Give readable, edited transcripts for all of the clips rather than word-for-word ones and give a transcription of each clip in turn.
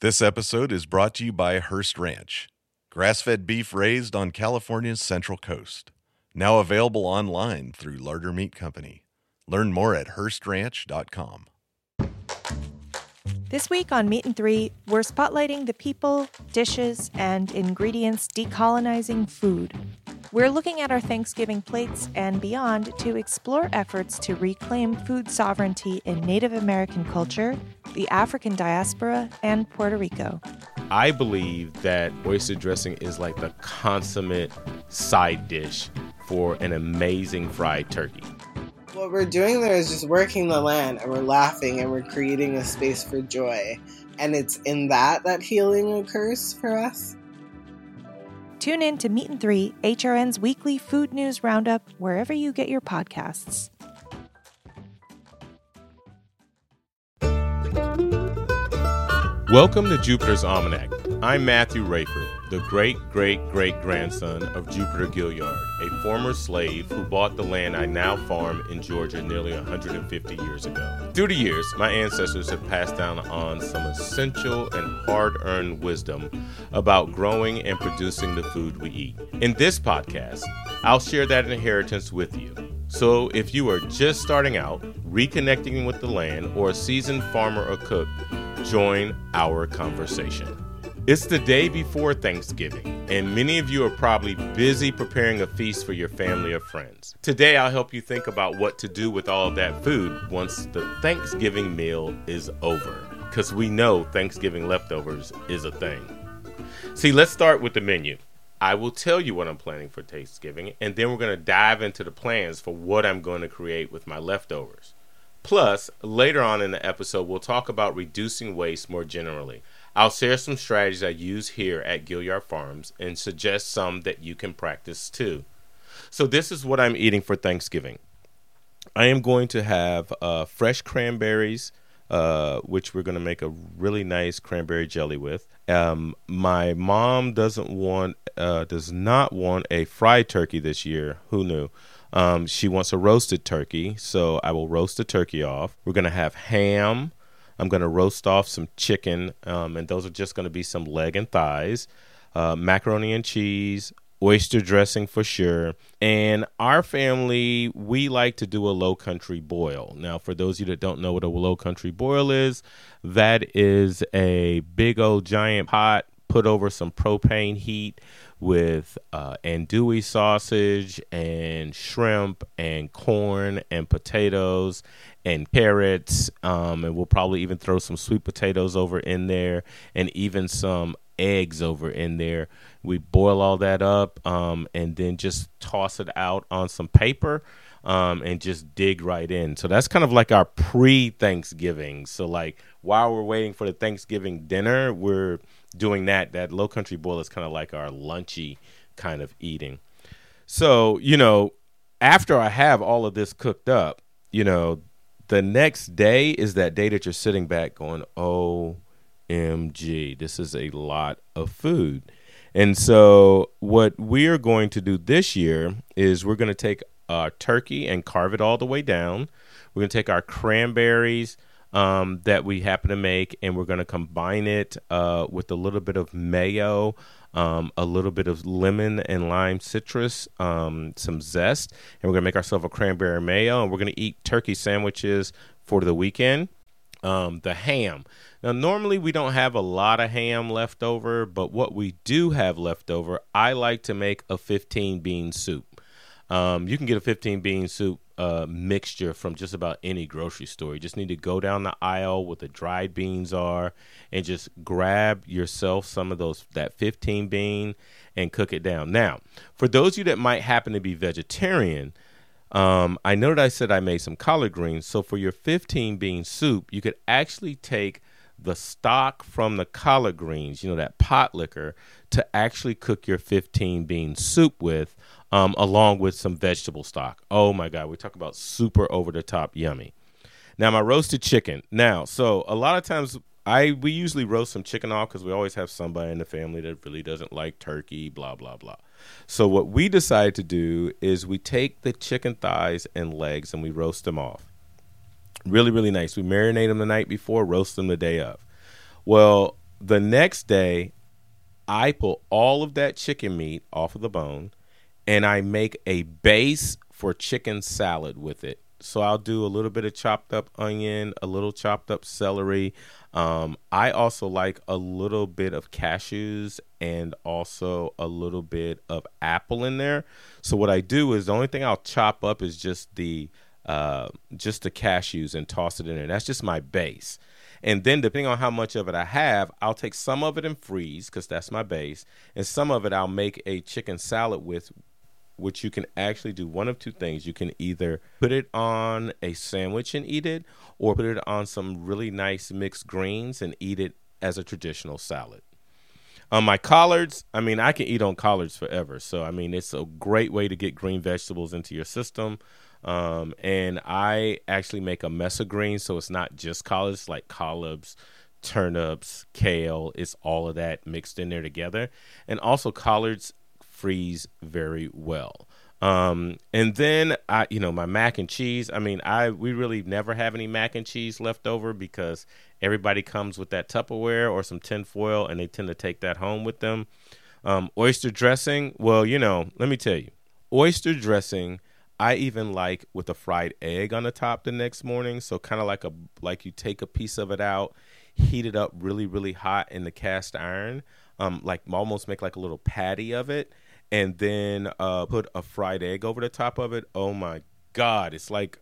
This episode is brought to you by Hearst Ranch, grass-fed beef raised on California's Central Coast. Now available online through Larder Meat Company. Learn more at HearstRanch.com. This week on Meat and Three, we're spotlighting the people, dishes, and ingredients decolonizing food. We're looking at our Thanksgiving plates and beyond to explore efforts to reclaim food sovereignty in Native American culture, the African diaspora, and Puerto Rico. I believe that oyster dressing is like the consummate side dish for an amazing fried turkey. What we're doing there is just working the land, and we're laughing, and we're creating a space for joy. And it's in that healing occurs for us. Tune in to Meat and Three, HRN's weekly food news roundup, wherever you get your podcasts. Welcome to Jupiter's Almanac. I'm Matthew Rayford, the great-great-great-grandson of Jupiter Gilliard, a former slave who bought the land I now farm in Georgia nearly 150 years ago. Through the years, my ancestors have passed down on some essential and hard-earned wisdom about growing and producing the food we eat. In this podcast, I'll share that inheritance with you. So if you are just starting out, reconnecting with the land, or a seasoned farmer or cook, join our conversation. It's the day before Thanksgiving, and many of you are probably busy preparing a feast for your family or friends. Today, I'll help you think about what to do with all of that food once the Thanksgiving meal is over, because we know Thanksgiving leftovers is a thing. See, let's start with the menu. I will tell you what I'm planning for Thanksgiving, and then we're going to dive into the plans for what I'm going to create with my leftovers. Plus, later on in the episode, we'll talk about reducing waste more generally. I'll share some strategies I use here at Gilliard Farms and suggest some that you can practice too. So this is what I'm eating for Thanksgiving. I am going to have fresh cranberries, which we're going to make a really nice cranberry jelly with. My mom does not want a fried turkey this year. Who knew? She wants a roasted turkey, so I will roast the turkey off. We're going to have ham. I'm going to roast off some chicken, and those are just going to be some leg and thighs, macaroni and cheese, oyster dressing for sure. And our family, we like to do a low country boil. Now, for those of you that don't know what a low country boil is, that is a big old giant pot put over some propane heat with andouille sausage and shrimp and corn and potatoes and carrots, and we'll probably even throw some sweet potatoes over in there and even some eggs over in there. We boil all that up and then just toss it out on some paper and just dig right in. So that's kind of like our pre-Thanksgiving. So like while we're waiting for the Thanksgiving dinner, we're doing that. That low country boil is kind of like our lunchy kind of eating. So, after I have all of this cooked up, the next day is that day that you're sitting back going, OMG, this is a lot of food. And so what we're going to do this year is we're going to take our turkey and carve it all the way down. We're going to take our cranberries that we happen to make, and we're going to combine it with a little bit of mayo, a little bit of lemon and lime citrus, some zest, and we're going to make ourselves a cranberry mayo, and we're going to eat turkey sandwiches for the weekend. The ham. Now, normally we don't have a lot of ham left over, but what we do have left over, I like to make a 15-bean soup. You can get a 15-bean soup mixture from just about any grocery store. You just need to go down the aisle where the dried beans are and just grab yourself some of that 15 bean and cook it down. Now, for those of you that might happen to be vegetarian, I know that I said I made some collard greens. So for your 15 bean soup, you could actually take the stock from the collard greens, that pot liquor, to actually cook your 15 bean soup with, along with some vegetable stock. Oh my God, we're talking about super over the top yummy. Now my roasted chicken. Now, so a lot of times we usually roast some chicken off because we always have somebody in the family that really doesn't like turkey, blah, blah, blah. So what we decide to do is we take the chicken thighs and legs and we roast them off. Really, really nice. We marinate them the night before, roast them the day of. Well, the next day, I pull all of that chicken meat off of the bone, and I make a base for chicken salad with it. So I'll do a little bit of chopped up onion, a little chopped up celery. I also like a little bit of cashews and also a little bit of apple in there. So what I do is the only thing I'll chop up is just the cashews and toss it in there. That's just my base. And then depending on how much of it I have, I'll take some of it and freeze because that's my base. And some of it I'll make a chicken salad with, which you can actually do one of two things. You can either put it on a sandwich and eat it, or put it on some really nice mixed greens and eat it as a traditional salad. My collards, I mean, I can eat on collards forever. So, I mean, it's a great way to get green vegetables into your system. And I actually make a mess of greens, so it's not just collards, like collards, turnips, kale. It's all of that mixed in there together. And also collards freeze very well. And then my mac and cheese. I mean, we really never have any mac and cheese left over because everybody comes with that Tupperware or some tin foil, and they tend to take that home with them. Oyster dressing. Well, let me tell you, oyster dressing, I even like with a fried egg on the top the next morning. So kind of like you take a piece of it out, heat it up really, really hot in the cast iron, like almost make like a little patty of it, and then put a fried egg over the top of it. Oh my God, it's like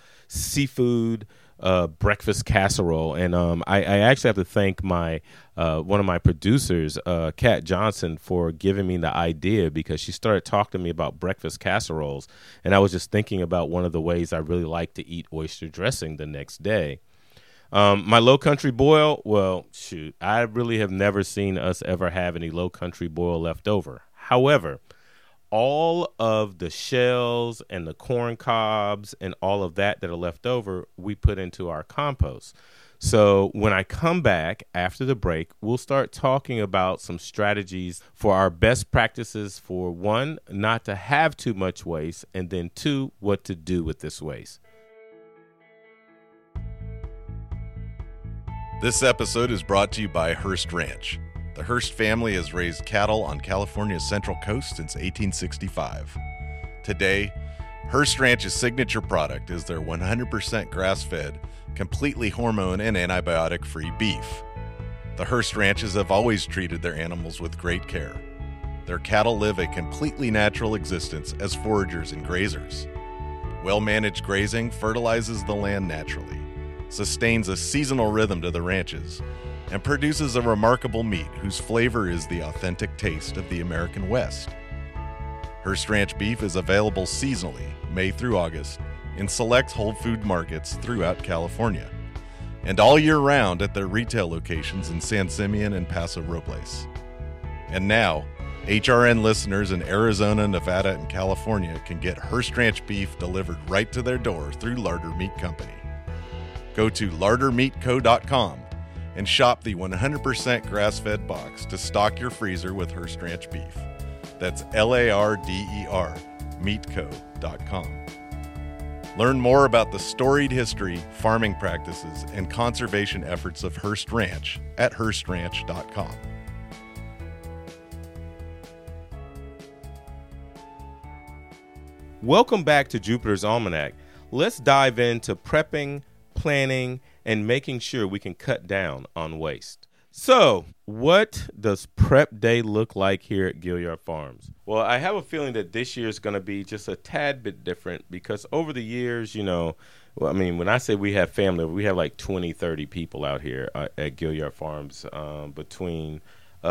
seafood breakfast casserole. And I actually have to thank my one of my producers, Kat Johnson, for giving me the idea, because she started talking to me about breakfast casseroles, and I was just thinking about one of the ways I really like to eat oyster dressing the next day. My low country boil, well, shoot, I really have never seen us ever have any low country boil left over. However, all of the shells and the corn cobs and all of that are left over, we put into our compost. So when I come back after the break, we'll start talking about some strategies for our best practices for, one, not to have too much waste, and then two, what to do with this waste. This episode is brought to you by Hearst Ranch. The Hearst family has raised cattle on California's Central Coast since 1865. Today, Hearst Ranch's signature product is their 100% grass-fed, completely hormone and antibiotic-free beef. The Hearst Ranches have always treated their animals with great care. Their cattle live a completely natural existence as foragers and grazers. Well-managed grazing fertilizes the land naturally, sustains a seasonal rhythm to the ranches, and produces a remarkable meat whose flavor is the authentic taste of the American West. Hearst Ranch beef is available seasonally, May through August, in select Whole Food markets throughout California, and all year round at their retail locations in San Simeon and Paso Robles. And now, HRN listeners in Arizona, Nevada, and California can get Hearst Ranch beef delivered right to their door through Larder Meat Company. Go to lardermeatco.com and shop the 100% grass-fed box to stock your freezer with Hearst Ranch beef. That's LARDER, meatco.com. Learn more about the storied history, farming practices, and conservation efforts of Hearst Ranch at HearstRanch.com. Welcome back to Jupiter's Almanac. Let's dive into prepping, planning, and making sure we can cut down on waste. So, what does prep day look like here at Gilliard Farms? Well, I have a feeling that this year is going to be just a tad bit different because over the years, when I say we have family, we have like 20, 30 people out here at Gilliard Farms between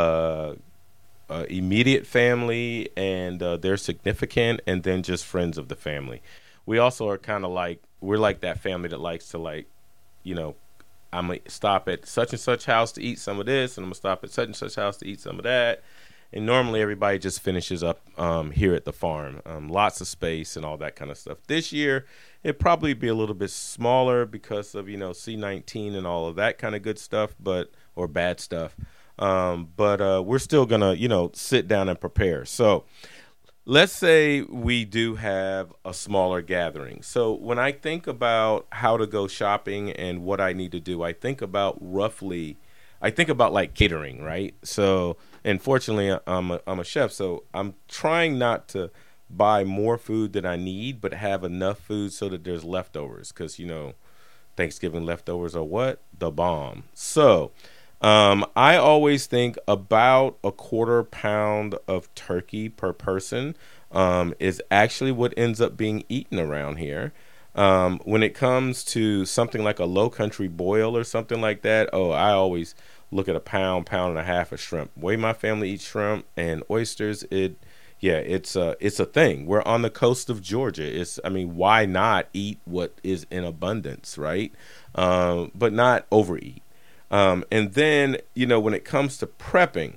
immediate family and their significant, and then just friends of the family. We also are kind of like, we're like that family that likes to I'm going to stop at such and such house to eat some of this, and I'm going to stop at such and such house to eat some of that. And normally everybody just finishes up here at the farm. Lots of space and all that kind of stuff. This year, it'd probably be a little bit smaller because of, C-19 and all of that kind of good stuff, or bad stuff. But we're still going to, sit down and prepare. So let's say we do have a smaller gathering. So when I think about how to go shopping and what I need to do, I think about roughly I think about like catering, right? So, and fortunately, I'm a chef, so I'm trying not to buy more food than I need, but have enough food so that there's leftovers. Because Thanksgiving leftovers are what? The bomb. So, I always think about a 1/4 pound of turkey per person is actually what ends up being eaten around here. When it comes to something like a Low Country boil or something like that, I always look at a pound and a half of shrimp. The way my family eats shrimp and oysters, it's a thing. We're on the coast of Georgia. Why not eat what is in abundance, right? But not overeat. And then, when it comes to prepping,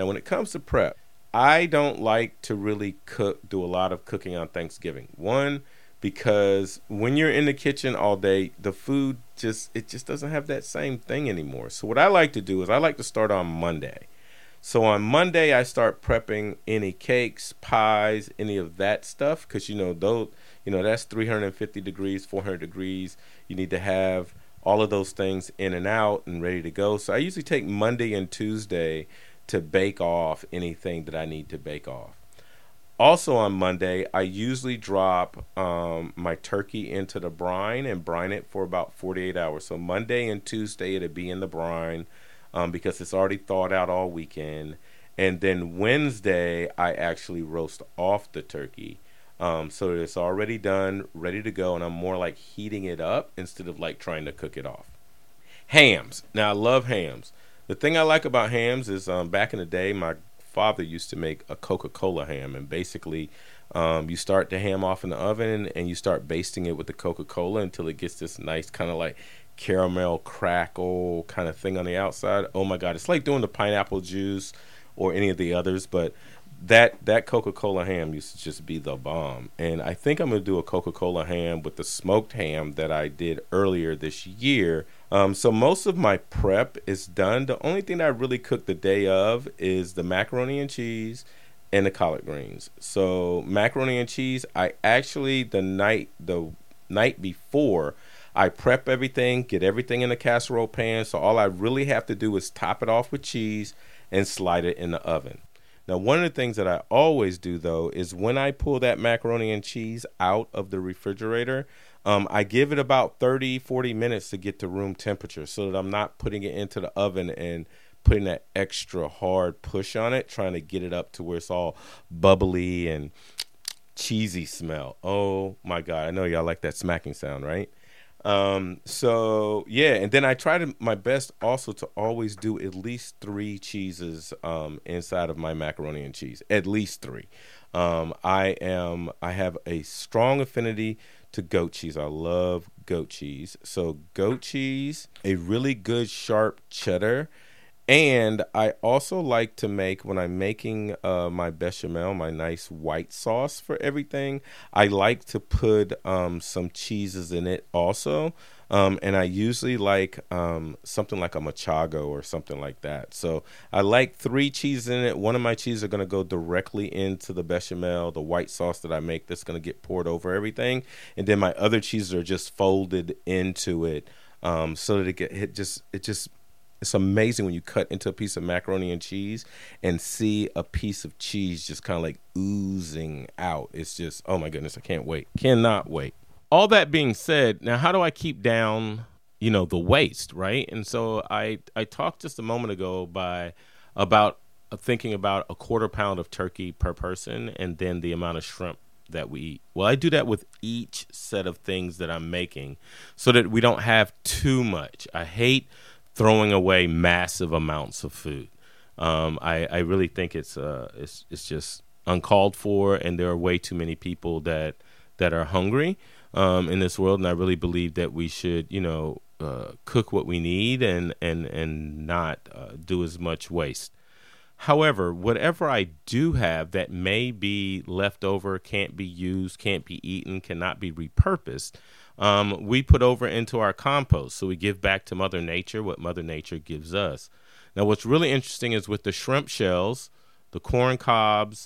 I don't like to really do a lot of cooking on Thanksgiving. One, because when you're in the kitchen all day, the food just doesn't have that same thing anymore. So what I like to do is I like to start on Monday. So on Monday, I start prepping any cakes, pies, any of that stuff, because that's 350 degrees, 400 degrees. You need to have all of those things in and out and ready to go. So I usually take Monday and Tuesday to bake off anything that I need to bake off. Also on Monday, I usually drop my turkey into the brine and brine it for about 48 hours. So Monday and Tuesday, it'll be in the brine because it's already thawed out all weekend. And then Wednesday, I actually roast off the turkey so that it's already done, ready to go, and I'm more like heating it up instead of like trying to cook it off. Hams. Now, I love hams. The thing I like about hams is back in the day, my father used to make a Coca-Cola ham, and basically you start the ham off in the oven and you start basting it with the Coca-Cola until it gets this nice kind of like caramel crackle kind of thing on the outside. Oh my God, it's like doing the pineapple juice or any of the others, but that Coca-Cola ham used to just be the bomb. And I think I'm going to do a Coca-Cola ham with the smoked ham that I did earlier this year. So most of my prep is done. The only thing that I really cook the day of is the macaroni and cheese and the collard greens. So macaroni and cheese, I actually the night before, I prep everything, get everything in a casserole pan. So all I really have to do is top it off with cheese and slide it in the oven. Now, one of the things that I always do, though, is when I pull that macaroni and cheese out of the refrigerator, I give it about 30, 40 minutes to get to room temperature so that I'm not putting it into the oven and putting that extra hard push on it, trying to get it up to where it's all bubbly and cheesy smell. Oh, my God. I know y'all like that smacking sound, right? So yeah, and then I try my best also to always do at least 3 cheeses inside of my macaroni and cheese, at least 3. I have a strong affinity to goat cheese. I love goat cheese. So goat cheese, a really good sharp cheddar. And I also like to make, when I'm making my bechamel, my nice white sauce for everything, I like to put some cheeses in it also. And I usually like something like a Machago or something like that. So I like 3 cheeses in it. One of my cheeses are going to go directly into the bechamel, the white sauce that I make that's going to get poured over everything. And then my other cheeses are just folded into it so that it's amazing when you cut into a piece of macaroni and cheese and see a piece of cheese just kind of like oozing out. It's just, oh my goodness, I can't wait. Cannot wait. All that being said, now how do I keep down, the waste, right? And so I talked just a moment ago about thinking about a 1/4 pound of turkey per person and then the amount of shrimp that we eat. Well, I do that with each set of things that I'm making so that we don't have too much. I hate throwing away massive amounts of food. I really think it's just uncalled for, and there are way too many people that are hungry in this world. And I really believe that we should, cook what we need and not do as much waste. However, whatever I do have that may be left over, can't be used, can't be eaten, cannot be repurposed, we put over into our compost. So we give back to Mother Nature what Mother Nature gives us. Now, what's really interesting is with the shrimp shells, the corn cobs,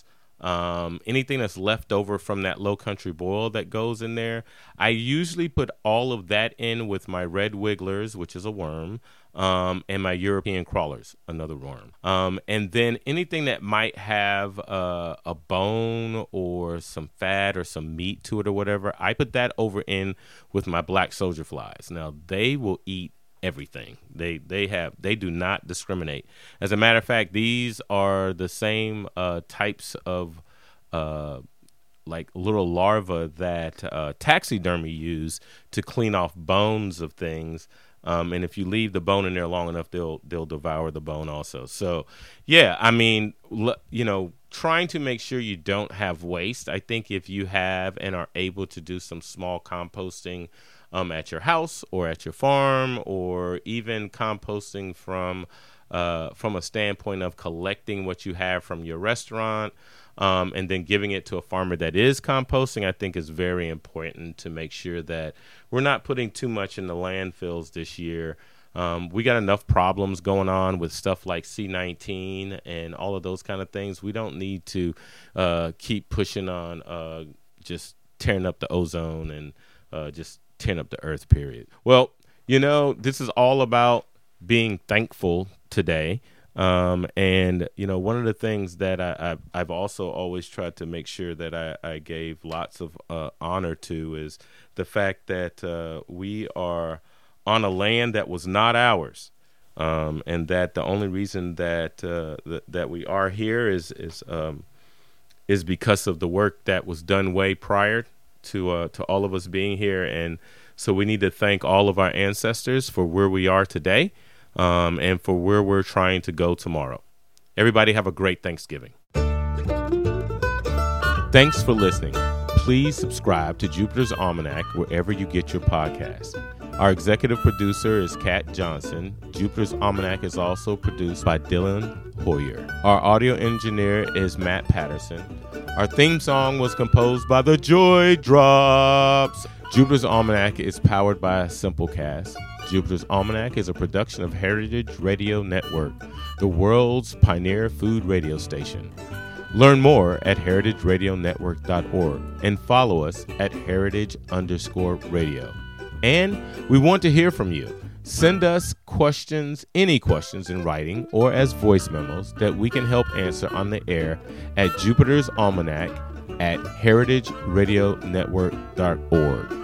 anything that's left over from that low country boil that goes in there. I usually put all of that in with my red wigglers, which is a worm, and my European crawlers, another worm. And then anything that might have a bone or some fat or some meat to it or whatever, I put that over in with my black soldier flies. Now, they will eat everything. They do not discriminate. As a matter of fact, these are the same types of like little larvae that taxidermy use to clean off bones of things. And if you leave the bone in there long enough, they'll devour the bone also. So, yeah, I mean, trying to make sure you don't have waste. I think if you have and are able to do some small composting at your house or at your farm, or even composting from a standpoint of collecting what you have from your restaurant, and then giving it to a farmer that is composting, I think is very important to make sure that we're not putting too much in the landfills this year. We got enough problems going on with stuff like C19 and all of those kind of things. We don't need to keep pushing on just tearing up the ozone and just tearing up the earth, period. Well, this is all about being thankful today. And one of the things that I've also always tried to make sure that I gave lots of honor to is the fact that we are on a land that was not ours, and that the only reason that that we are here is because of the work that was done way prior to all of us being here. And so we need to thank all of our ancestors for where we are today, and for where we're trying to go tomorrow. Everybody have a great Thanksgiving. Thanks for listening. Please subscribe to Jupiter's Almanac wherever you get your podcasts. Our executive producer is Kat Johnson. Jupiter's Almanac is also produced by Dylan Hoyer. Our audio engineer is Matt Patterson. Our theme song was composed by the Joy Drops. Jupiter's Almanac is powered by Simplecast. Jupiter's Almanac is a production of Heritage Radio Network, the world's pioneer food radio station. Learn more at heritageradionetwork.org and follow us at heritage_radio. And we want to hear from you. Send us questions, any questions in writing or as voice memos that we can help answer on the air at Jupiter's Almanac at heritageradionetwork.org.